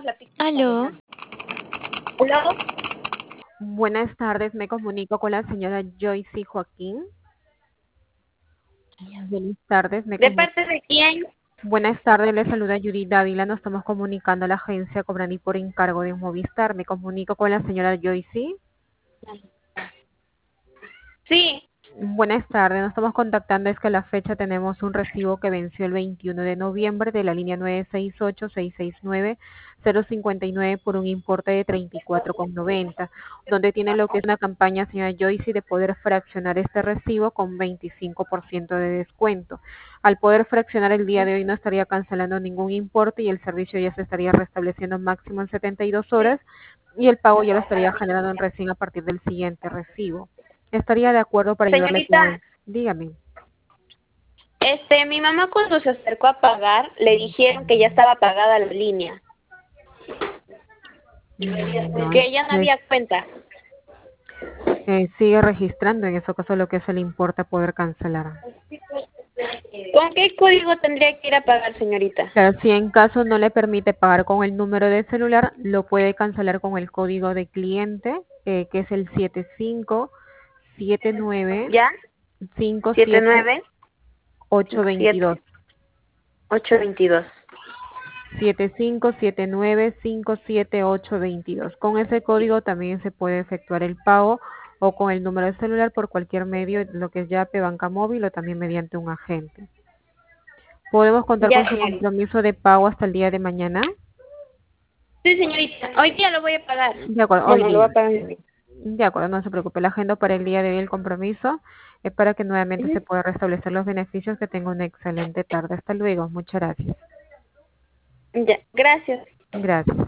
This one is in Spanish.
Aló, Hola, Buenas tardes, me comunico con la señora Joyce Joaquín. Buenas tardes, ¿de parte de quién? Buenas tardes, le saluda Yuri Dávila. Nos estamos comunicando a la agencia Cobrani por encargo de Movistar. Me comunico con la señora Joyce. Sí, Buenas tardes, nos estamos contactando. Es que a la fecha tenemos un recibo que venció el 21 de noviembre de la línea 968-669-059 por un importe de 34,90, donde tiene lo que es una campaña, señora Joyce, de poder fraccionar este recibo con 25% de descuento. Al poder fraccionar el día de hoy no estaría cancelando ningún importe y el servicio ya se estaría restableciendo máximo en 72 horas y el pago ya lo estaría generando en recién a partir del siguiente recibo. Estaría de acuerdo para ayudarle señorita, con... Dígame. mi mamá cuando se acercó a pagar, le dijeron que ya estaba pagada la línea, No, que ya no había cuenta. sigue registrando en ese caso lo que se le importa poder cancelar. ¿Con qué código tendría que ir a pagar, señorita? Claro, si en caso no le permite pagar con el número de celular, lo puede cancelar con el código de cliente, que es el 7579 ¿Ya? 79 57822. 57 822. 7579-57822. Con ese código también se puede efectuar el pago o con el número de celular por cualquier medio, lo que es Yape, banca móvil o también mediante un agente. ¿Podemos contar Ya, con su señorita. compromiso de pago hasta el día de mañana? Sí, señorita. Hoy día lo voy a pagar. De acuerdo, hoy Bueno, lo voy día. a pagar hoy. De acuerdo, no se preocupe. La agenda para el día de hoy el compromiso es para que nuevamente se Ujú. pueda restablecer los beneficios. Que tenga una excelente tarde. Hasta luego. Muchas gracias. Ya, gracias. Gracias.